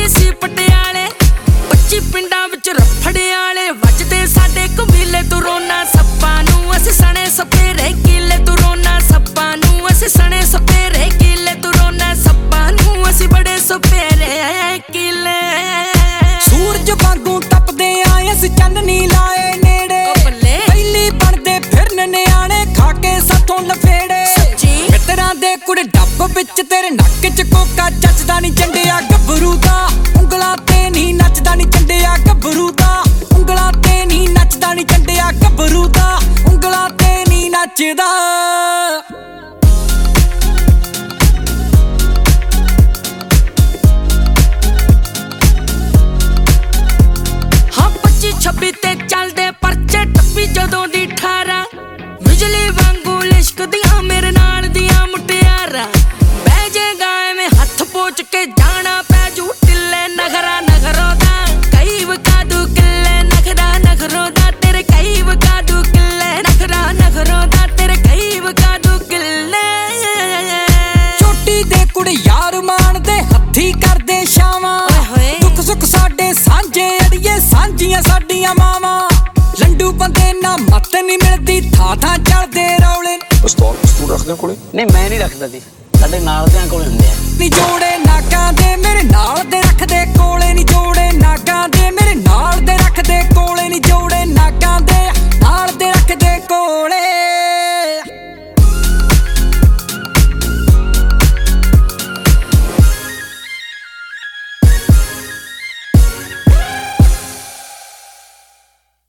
ਨਹੀਂ ਸੀ ਪਟਿਆਲੇ 25 ਪਿੰਡਾਂ ਵਿੱਚ ਰਫੜੇ ਵਾਲੇ ਵੱਜਦੇ ਸਾਡੇ ਕਬੀਲੇ ਤੋਂ ਰੋਣਾ ਸੱਪਾਂ ਨੂੰ ਅਸੀਂ ਸਣੇ ਸਪੇਰੇ ਕਿਲੇ ਤੋਂ ਰੋਣਾ ਸੱਪਾਂ ਨੂੰ ਅਸੀਂ ਸਣੇ ਸਪੇਰੇ ਕਿਲੇ ਤੋਂ ਰੋਣਾ ਸੱਪਾਂ ਨੂੰ ਅਸੀਂ ਬੜੇ ਸਪੇਰੇ ਕਿਲੇ ਸੂਰਜ ਵਾਂਗੂ ਤਪਦੇ ਆਏ ਅਸੀਂ ਚੰਨਨੀ ਲਾਏ ਨੇੜੇ ਪਹਿਲੀ ਬਣਦੇ ਫਿਰਨ ਨਿਆਣੇ ਖਾ ਕੇ ਸਾਥੋਂ ਲਫੇੜੇ ਮਿੱਤਰਾਂ ਦੇ ਕੁੜੇ ਡੱਬ ਵਿੱਚ ਤੇਰੇ ਨੱਕ 'ਚ ਕੋਕਾ ਜੱਜਦਾ ਨਹੀਂ ਚੰਡਿਆ ਗੱਭਰੂ ਦਾ ਉਂਗਲਾਂ ਤੇ ਨਹੀਂ ਨੱਚਦਾ ਨਹੀਂ ਚੰਡਿਆ ਗੱਭਰੂ ਦਾ ਉਂਗਲਾਂ ਤੇ ਨਹੀਂ ਨੱਚਦਾ ਨਹੀਂ ਚੰਡਿਆ ਗੱਭਰੂ ਦਾ ਉਂਗਲਾਂ ਤੇ ਨਹੀਂ ਨੱਚਦਾ ਛੱਬੀ ਤੇ ਚੱਲਦੇ ਪਰਚੇ ਟੱਪੀ ਜਦੋਂ ਦੀ 18 ਬਿਜਲੀ ਵਾਂਗੂ ਲਿਸ਼ਕਦੀਆਂ ਮੇਰੇ ਨਾਲ ਦੀਆਂ ਮੁਟਿਆਰਾਂ ਬਹਿ ਜਾਏਗਾ ਐਵੇਂ ਹੱਥ ਪੋਚ ਕੇ ਜਾਣਾ ਪੈ ਜੂ ਟਿੱਲੇ ਨਖਰਾ ਨਖਰੋਂ ਦਾ ਕਈ ਵਕਾਦੂ ਕਿੱਲੇ ਨਖਰਾ ਨਖਰੋਂ ਦਾ ਤੇਰੇ ਕਈ ਵਕਾਦੂ ਕਿੱਲੇ ਨਖਰਾ ਨਖਰੋਂ ਦਾ ਤੇਰੇ ਕਈ ਵਕਾਦੂ ਕਿੱਲੇ ਛੋਟੀ ਦੇ ਕੁੜੇ ਯਾਰ ਮਾਣਦੇ ਹੱਥੀ ਕਰਦੇ ਸ਼ਾਵਾਂ ਦੁੱਖ ਸੁੱਖ ਸਾਡੇ ਸਾਂਝੇ ਅੜੀਏ ਸਾਂਝੀਆਂ ਸਾਡੀਆਂ ਮਾਵਾਂ ਲੰਡੂ ਬੰਦੇ ਨਾ ਮੱਤ ਨਹੀਂ ਮਿਲਦੀ ਥਾਂ ਥਾਂ ਚੱਲਦੇ ਰੌਲੇ ਪਿਸਤੌਲ ਰੱਖਦੇ ਕੋਲੇ ਨਹੀਂ ਮੈਂ ਨਹੀਂ ਰੱਖਦਾ ਜੀ ਸਾਡੇ ਨਾਲ ਦਿਆਂ ਕੋਲ ਹੁੰਦੇ ਆ ਨੀ ਜੋੜੇ ਨਾਕਾਂ ਦੇ ਮੇਰੇ ਨਾਲ ਦੇ ਰੱਖਦੇ